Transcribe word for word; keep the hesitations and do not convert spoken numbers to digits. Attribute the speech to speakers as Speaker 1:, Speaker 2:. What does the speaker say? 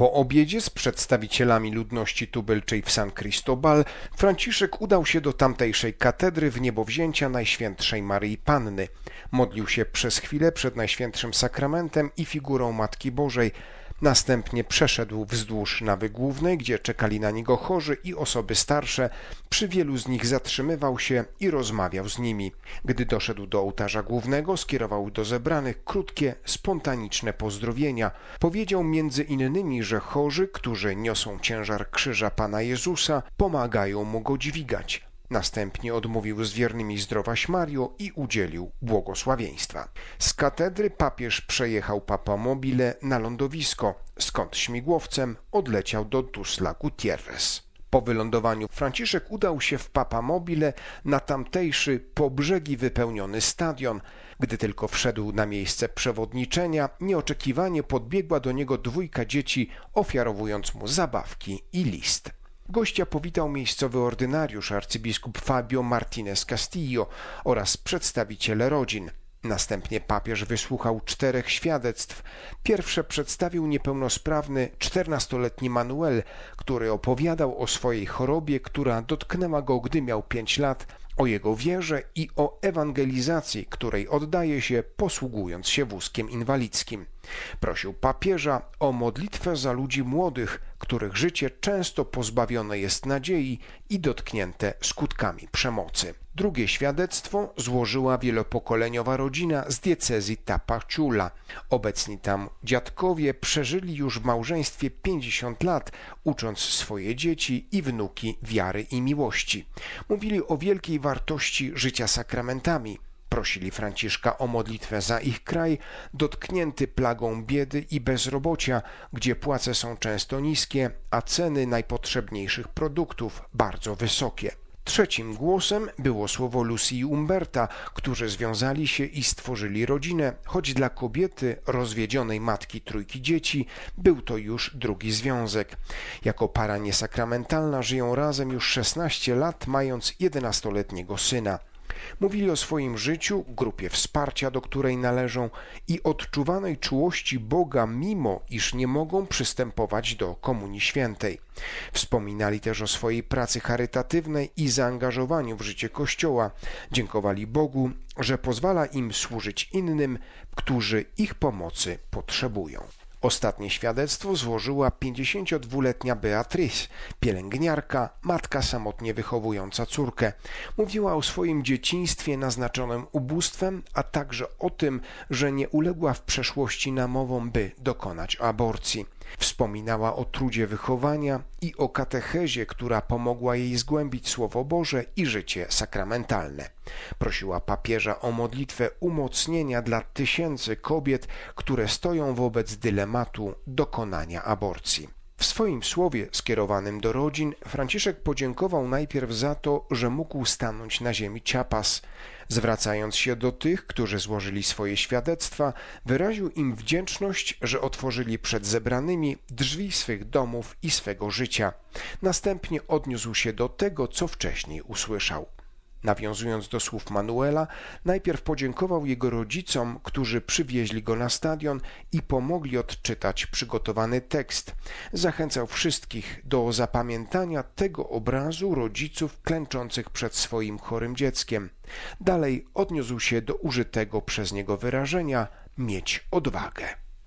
Speaker 1: Po obiedzie z przedstawicielami ludności tubylczej w San Cristobal Franciszek udał się do tamtejszej katedry wniebowzięcia Najświętszej Maryi Panny. Modlił się przez chwilę przed Najświętszym Sakramentem i figurą Matki Bożej. Następnie przeszedł wzdłuż nawy głównej, gdzie czekali na niego chorzy i osoby starsze. Przy wielu z nich zatrzymywał się i rozmawiał z nimi. Gdy doszedł do ołtarza głównego, skierował do zebranych krótkie, spontaniczne pozdrowienia. Powiedział między innymi, że chorzy, którzy niosą ciężar krzyża Pana Jezusa, pomagają mu go dźwigać. Następnie odmówił z wiernymi zdrowaś Mario i udzielił błogosławieństwa. Z katedry papież przejechał Papamobile na lądowisko, skąd śmigłowcem odleciał do Tuzla Gutiérrez. Po wylądowaniu Franciszek udał się w Papamobile na tamtejszy po brzegi wypełniony stadion. Gdy tylko wszedł na miejsce przewodniczenia, nieoczekiwanie podbiegła do niego dwójka dzieci, ofiarowując mu zabawki i list. Gościa powitał miejscowy ordynariusz arcybiskup Fabio Martinez Castillo oraz przedstawiciele rodzin. Następnie papież wysłuchał czterech świadectw. Pierwsze przedstawił niepełnosprawny czternastoletni Manuel, który opowiadał o swojej chorobie, która dotknęła go, gdy miał pięć lat, o jego wierze i o ewangelizacji, której oddaje się, posługując się wózkiem inwalidzkim. Prosił papieża o modlitwę za ludzi młodych, których życie często pozbawione jest nadziei i dotknięte skutkami przemocy. Drugie świadectwo złożyła wielopokoleniowa rodzina z diecezji Tapachula. Obecni tam dziadkowie przeżyli już w małżeństwie pięćdziesiąt lat, ucząc swoje dzieci i wnuki wiary i miłości. Mówili o wielkiej wartości życia sakramentami. Prosili Franciszka o modlitwę za ich kraj, dotknięty plagą biedy i bezrobocia, gdzie płace są często niskie, a ceny najpotrzebniejszych produktów bardzo wysokie. Trzecim głosem było słowo Lucy i Umberta, którzy związali się i stworzyli rodzinę, choć dla kobiety, rozwiedzionej matki trójki dzieci, był to już drugi związek. Jako para niesakramentalna żyją razem już szesnaście lat, mając jedenastoletniego syna. Mówili o swoim życiu, grupie wsparcia, do której należą, i odczuwanej czułości Boga, mimo iż nie mogą przystępować do Komunii Świętej. Wspominali też o swojej pracy charytatywnej i zaangażowaniu w życie Kościoła. Dziękowali Bogu, że pozwala im służyć innym, którzy ich pomocy potrzebują. Ostatnie świadectwo złożyła pięćdziesięciodwuletnia Beatriz, pielęgniarka, matka samotnie wychowująca córkę. Mówiła o swoim dzieciństwie naznaczonym ubóstwem, a także o tym, że nie uległa w przeszłości namowom, by dokonać aborcji. Wspominała o trudzie wychowania i o katechezie, która pomogła jej zgłębić Słowo Boże i życie sakramentalne. Prosiła papieża o modlitwę umocnienia dla tysięcy kobiet, które stoją wobec dylematu dokonania aborcji. W swoim słowie skierowanym do rodzin Franciszek podziękował najpierw za to, że mógł stanąć na ziemi Chiapas. Zwracając się do tych, którzy złożyli swoje świadectwa, wyraził im wdzięczność, że otworzyli przed zebranymi drzwi swych domów i swego życia. Następnie odniósł się do tego, co wcześniej usłyszał. Nawiązując do słów Manuela, najpierw podziękował jego rodzicom, którzy przywieźli go na stadion i pomogli odczytać przygotowany tekst. Zachęcał wszystkich do zapamiętania tego obrazu rodziców klęczących przed swoim chorym dzieckiem. Dalej odniósł się do użytego przez niego wyrażenia „mieć odwagę”.